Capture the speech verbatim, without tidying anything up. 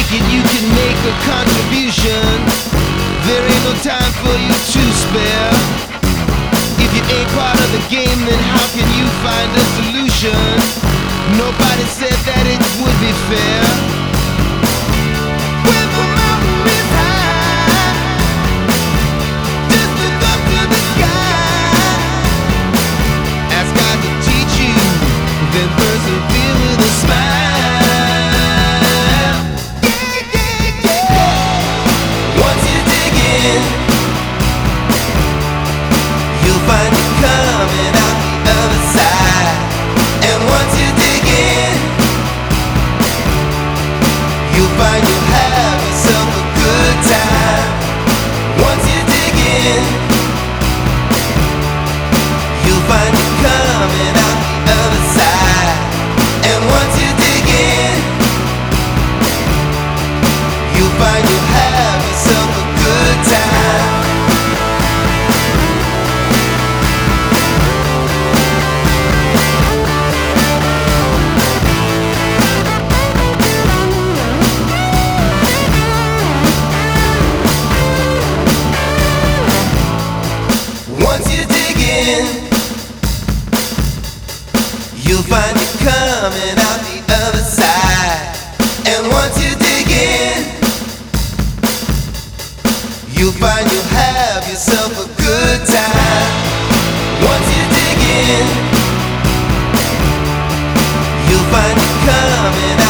it, you can make a contribution. There ain't no time for you to spare. If you ain't part of the game, then how can you find a solution? Nobody said that it would be fair. When the mountain is high, just look up to the sky. Ask God to teach you, then persevere with a smile. Yeah, yeah, yeah. Once you dig in, you'll find you coming out the other side. And once you dig in, you'll find you'll have yourself a good time. Once you dig in, you'll find you coming out the other side. And once you dig in, you'll find you'll have yourself a good time. Once you dig in, you'll find you coming out the other side. And once you dig in, you'll find you'll have yourself a good time. Once you dig in, you'll find you coming out